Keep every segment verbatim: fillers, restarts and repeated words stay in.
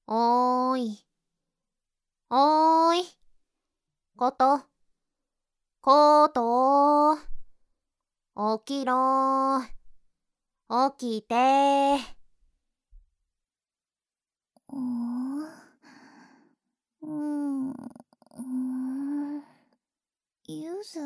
おーい。おーい。こと。こと。起きろー。起きてー。 うーん。うーん。うーん。ゆず？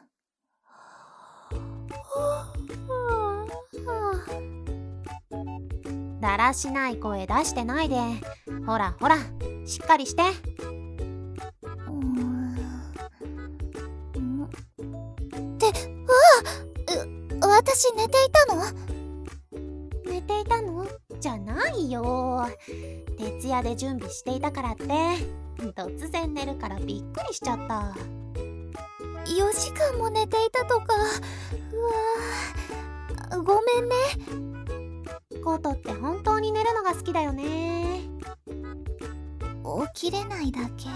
だらしない声出してないで。ほらほら、しっかりして。 うーん。んって、うわ！う、私寝ていたの？ 寝ていたの？じゃないよ。徹夜で準備していたからって。突然寝るからびっくりしちゃった。 よじかんも寝ていたとか。うわー、ごめんね。 ことって本当に寝るのが好きだよね。 起きれないだけ。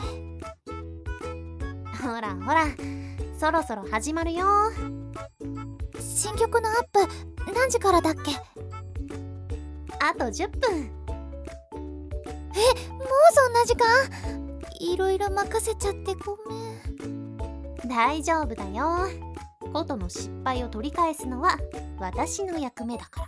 ほらほら、そろそろ始まるよ。 新曲のアップ何時からだっけ？ あとじゅっぷん。 え、もうそんな時間？いろいろ任せちゃってごめん。 大丈夫だよ。ことの失敗を取り返すのは私の役目だから。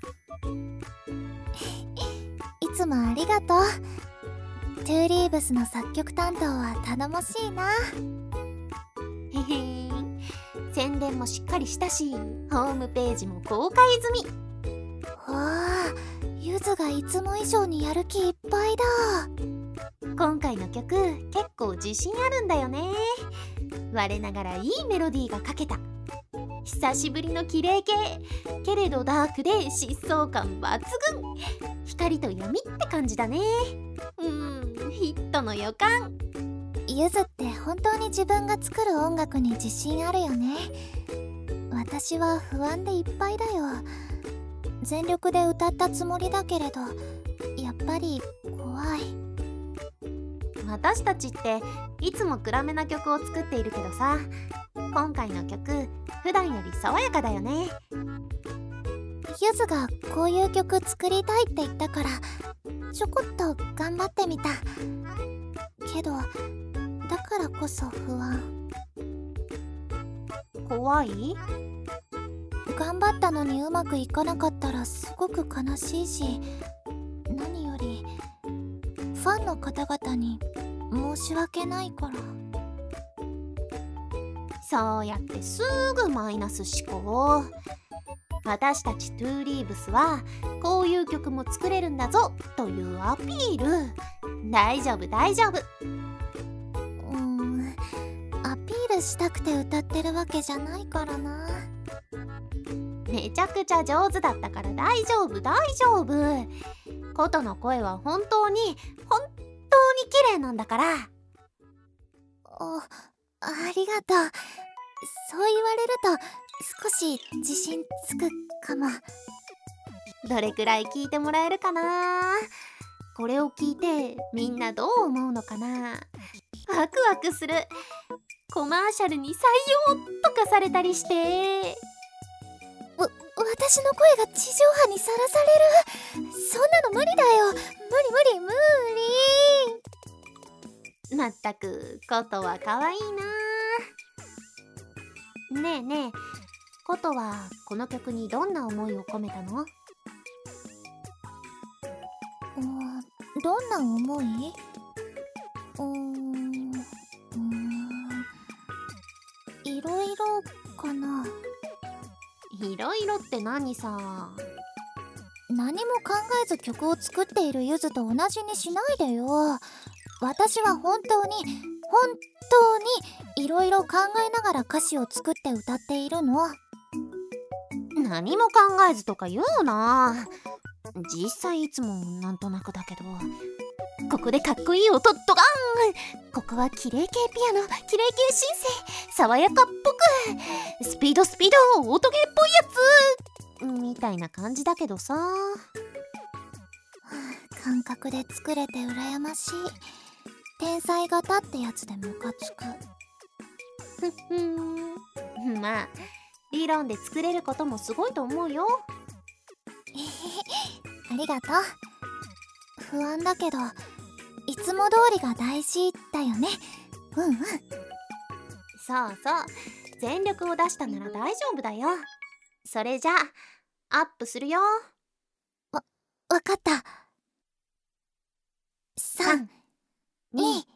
いつもありがとう。トゥーリーブスの作曲担当は頼もしいな。 へへー。宣伝もしっかりしたし、ホームページも公開済み。 わあ、ゆずがいつも以上にやる気いっぱいだ。 今回の曲結構自信あるんだよね。我ながらいいメロディーが書けた。久しぶりの綺麗系けれどダークで疾走感抜群。光と闇って感じだね。うーん、ヒットの予感。 ゆずって本当に自分が作る音楽に自信あるよね。私は不安でいっぱいだよ。全力で歌ったつもりだけれど、やっぱり怖い。 私たちっていつも暗めな曲を作っているけどさ、今回の曲普段より爽やかだよね。 ゆずがこういう曲作りたいって言ったからちょこっと頑張ってみたけど、だからこそ不安。 怖い？ 頑張ったのにうまくいかなかったらすごく悲しいし、何よりファンの方々に申し訳ないから。 そうやってすぐマイナス思考。私たちトゥーリーブスはこういう曲も作れるんだぞというアピール。大丈夫大丈夫。 うーん、アピールしたくて歌ってるわけじゃないからな。 めちゃくちゃ上手だったから大丈夫大丈夫。ことの声は本当に本当に綺麗なんだから。 お、ありがとう。そう言われると少し自信つくかも。 どれくらい聞いてもらえるかな。これを聞いてみんなどう思うのかな。ワクワクする。コマーシャルに採用とかされたりして。 わ、私の声が地上波にさらされる。そんなの無理だよ。無理無理無理。 まったくことは可愛いな。ねえねえ、ことはこの曲にどんな思いを込めたの？ うーん、どんな思いうーん、うーん、いろいろかな。 いろいろって何さ。 何も考えず曲を作っているゆずと同じにしないでよ。私は本当に本当にいろいろ考えながら歌詞を作って歌っているの。 何も考えずとか言うな。実際いつもなんとなくだけど。ここでかっこいい音ドカン。ここは綺麗系ピアノ、綺麗系シンセ、爽やかっぽく、スピードスピード音ゲーっぽいやつみたいな感じだけどさ。 感覚で作れて羨ましい。天才型ってやつでムカつく。 ふふん。まあ理論で作れることもすごいと思うよ。 ありがとう。不安だけどいつも通りが大事だよね。うんうん。 そうそう、全力を出したなら大丈夫だよ。それじゃあアップするよ。 わ、わかった。さん、に、